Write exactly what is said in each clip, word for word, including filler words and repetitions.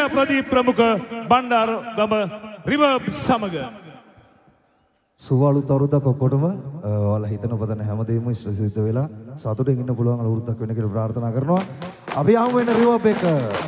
ප්‍රදීප් ප්‍රමුඛ බණ්ඩාරගම රිවර්බ් සමග සුවාලුත් අවුරුද්දක් ඔක්කොටම ඔයාලා හිතන පදන හැමදේම ඉෂ්ට සිද්ධ වෙලා සතුටින් ඉන්න පුළුවන් අවුරුද්දක් වෙන්න කියලා ප්‍රාර්ථනා කරනවා. අපි ආමු වෙන රිවර්බ් එක.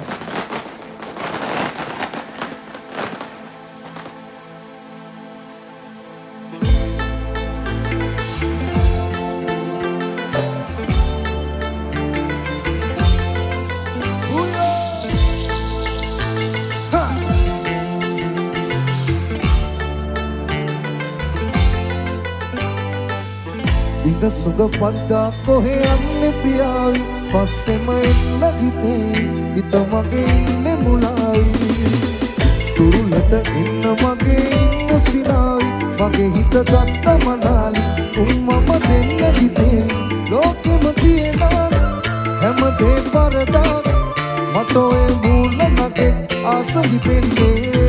සුග පද්දා කොහේ යන්නේ පියාවි පස්සෙම එන්න ගිතේ හිත මගේ ඉන්නේ මුලාවි තුරුලට ඉන්න මගේ ඉන්න සිනාවි මගේ හිත ගත්ත මනාලි උන් මම දෙන්න ගිතේ ලෝකෙම තියෙනා හැමදේ පරදා මට ඔය මූණ මගේ ආස හිතෙන්නේ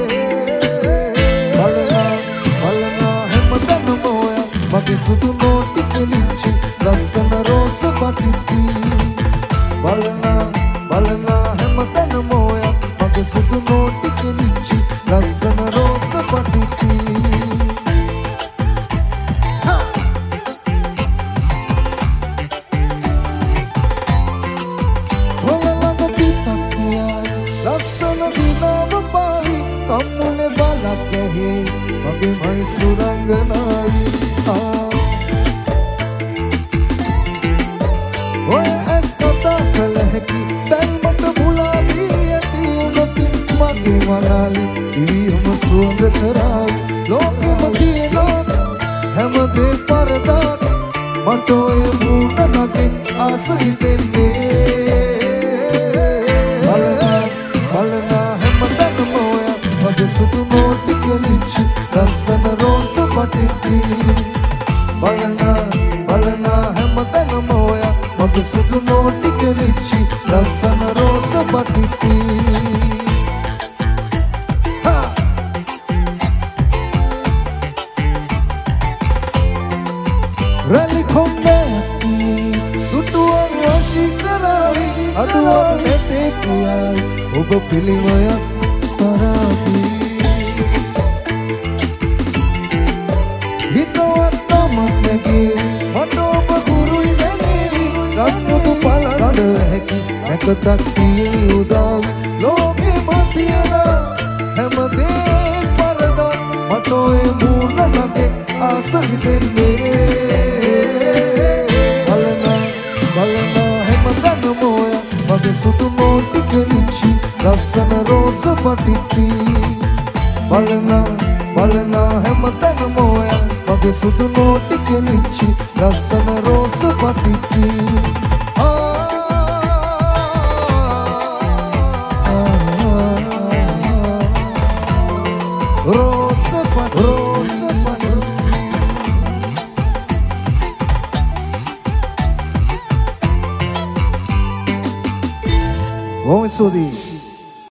බලනා බලනා හැමදම ඔයා මගේ සුදු නෝටි කෙලිච්චි ලස්සන රෝස පටිති බලනා බලනා හැමතැනම ඔයා මගේ සුදු නෝටි කෙලිච්චි ලස්සන රෝස පටිති වලලඟ පිටක් කියයි ලස්සන දිනම පාවි කම්මුලේ බලක් ඇහි මගේ මයි සුරංගනායි ඔය ඇස් කතා කළ හැකි දැල්මට මුලාවී ඇති උනොතින් මගේ මනාලි ඉවියම සුවඳ කරාවි ලෝකෙම තියෙනවා හැමදේ පරදාක් මට ඔය මූණ මගේ ආස හිතෙන්නේ බලනා බලනා හැමතැනම ඔයා මගේ සුදු නෝටි කෙලිච්චි ලස්සන රෝස පටිති බලනා බලනා හැමතැනම ඔයා මගේ සුදු නෝටි කෙලිච්චි ලස්සන රෝස පටිති රැලි කොම්බැති දුටුවන් වශී කරාවි අඩුවන් ඇතේ කියයි ඔබ පිළිමයක් සරාදී එකතක් තියේ උදාව ලෝකෙම තියලා හැමදේ පරදා මට ඔය මූණ මගේ ආස හිතෙන්නේ බලනා බලනා හැමතැනම ඔයා මගේ සුදු නෝටි කෙලිච්චි ලස්සන රෝස පටිති බලනා බලනා හැමතැනම ඔයා මගේ සුදු නෝටි කෙලිච්චි ලස්සන රෝස පටිති Vamos, Sudi.